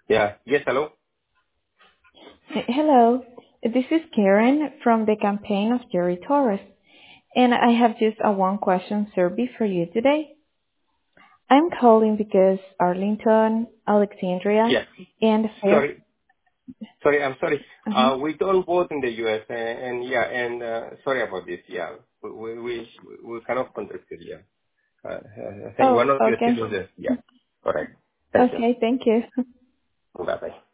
Yeah. Yes, hello? Hello, this is Karen from the campaign of Jerry Torres, and I have just a one-question survey for you today. I'm calling because Arlington, Alexandria, Yes. and Fair. Sorry. I'm sorry. Mhm. We don't vote in the U.S. and sorry about this. Yeah. We kind of contested, yeah. I think Oh, one of your okay. citizens, yeah. Correct. Thank you. Okay, thank you. Bye-bye.